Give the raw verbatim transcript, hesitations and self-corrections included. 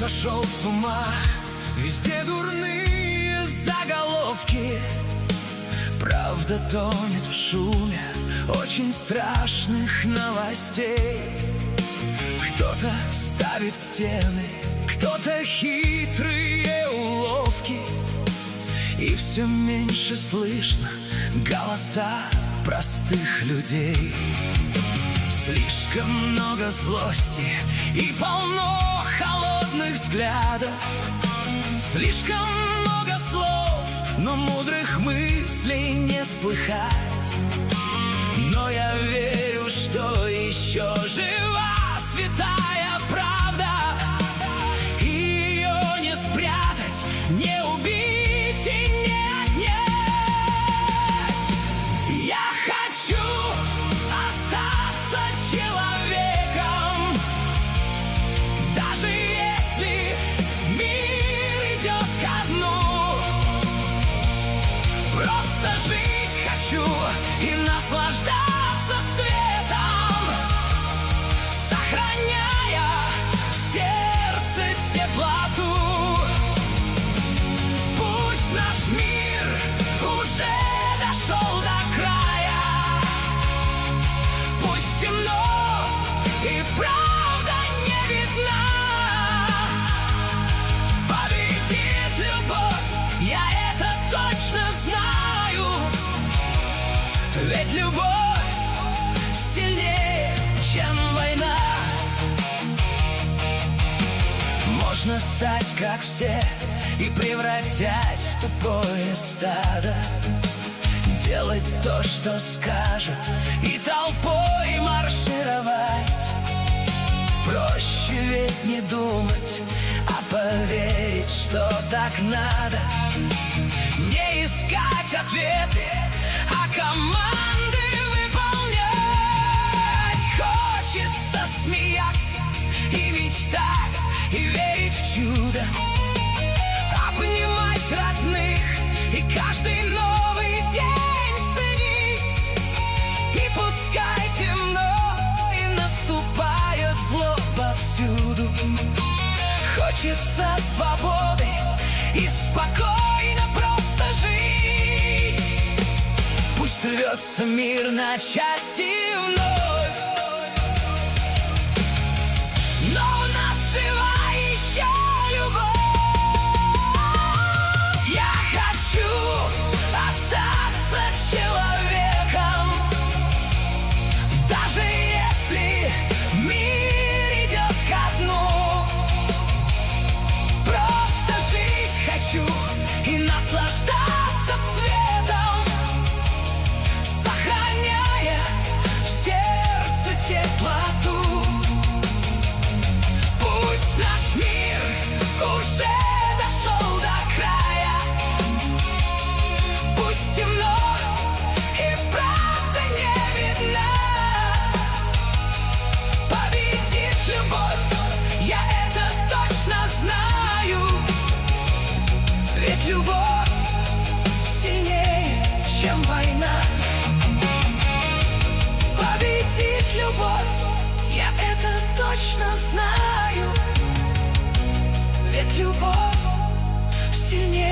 сошел с ума. Везде дурные заголовки, правда тонет в шуме очень страшных новостей. Кто-то ставит стены, кто-то хитрые уловки, и все меньше слышно голоса простых людей. Слишком много злости и полно холодных взглядов, слишком много слов, но мудрых мыслей не слыхать. Но я верю, что еще жива святая правда, и ее не спрятать, не убить и не отнять. Я хочу остаться человеком, даже если мир идет ко дну. Просто жить хочу и наслаждаться светом, сохраняя в сердце теплоту. Пусть наш мир уже дошел до края, пусть темно и правда не видна. Победит любовь, я это точно знаю, ведь любовь сильнее, чем война. Можно стать как все и, превратясь в тупое стадо, делать то, что скажут, и толпой маршировать. Проще ведь не думать, а поверить, что так надо. Не искать ответы, а команды выполнять. Хочется смеяться и мечтать, и верить в чудо, обнимать родных и каждый новый день ценить. И пускай темно и наступает зло повсюду, хочется свободы и спокойно просто жить. Пусть рвется мир на части вновь, но у нас жива еще любовь. Я хочу остаться человеком, даже если мир идет ко дну. Просто жить хочу и наслаждаться светом, сохраняя в сердце теплоту. Пусть наш мир уже дошел до края, пусть темно и правда не видна. Победит любовь, я это точно знаю, ведь любовь сильнее, чем война. Победит любовь, я это точно знаю, ведь любовь сильнее,